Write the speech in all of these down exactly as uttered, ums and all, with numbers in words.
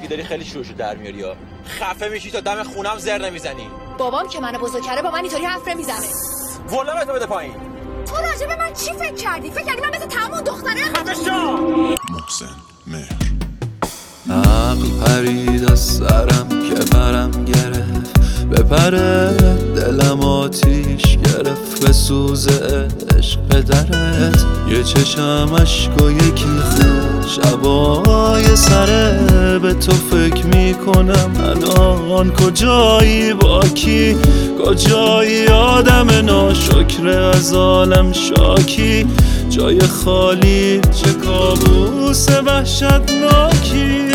داری خیلی شوشو در میاری ها. خفه میشی تا دم خونم زر نمیزنی. بابام که منو بزرگ کرده با من اینطوری حرف نمیزنه. والله تو بده پایین. تو راجع به من چی فکر کردی؟ فکر کردی من مثل تمام دختره خفه شو. محسن مهر. عقل پرید از سرم که پرم گرفت بپره، دلم آتیش گرفت به سوز عشق پدرت. یه چشم عشق و یکی خود شبای سره، به تو فکر میکنم الان کجایی، با کی کجایی، آدم ناشکر از عالم شاکی، جای خالی چه کابوس وحشتناکی.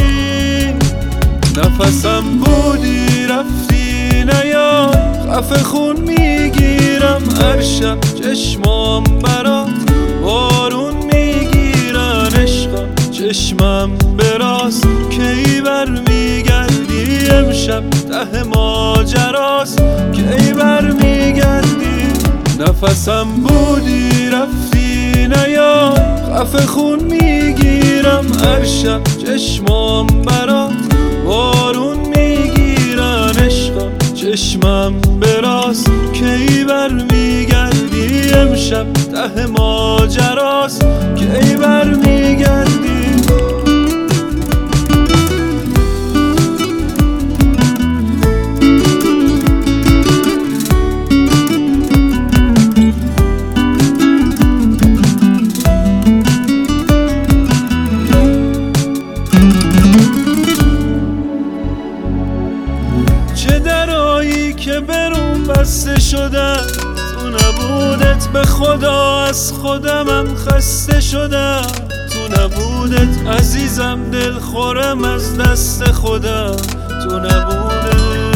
نفسم بودی رفتی نیا، خفه خون میگیرم هر شب چشمام برات بارون میگیرن. عشقم چشمم براست کی بر میگردی، امشب ته ماجراست کی بر میگردی. نفسم بودی رفتی نیا، خفه خون میگیرم هر شب چشمام برات بارون میگیرن. عشقم چشمم براست کی بر میگردی، امشب ته ماجراست کی بر میگردی. که برون بسته شدم تو نبودت، به خدا از خودمم خسته شدم تو نبودت. عزیزم دل خورم از دست خودم تو نبودت.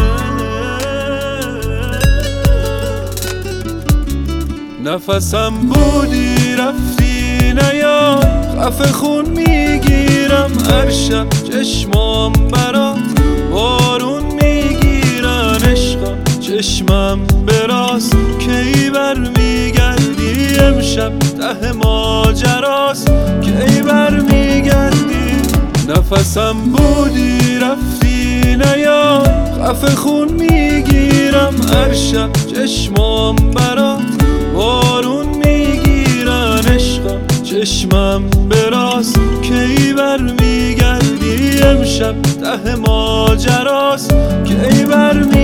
نفسم بودی رفتی نیا، خفه خون میگیرم هر شب چشمام برات بارون میگیرن. عشقم چشمم براست کی بر میگردی، امشب ته ماجراست کی بر میگردی. نفسم بودی رفتی نیا، خفه خون میگیرم هر شب چشمام برات بارون میگیرن. عشقم چشمم براست کی بر میگردی، امشب ته ماجراست کی بر میگردی.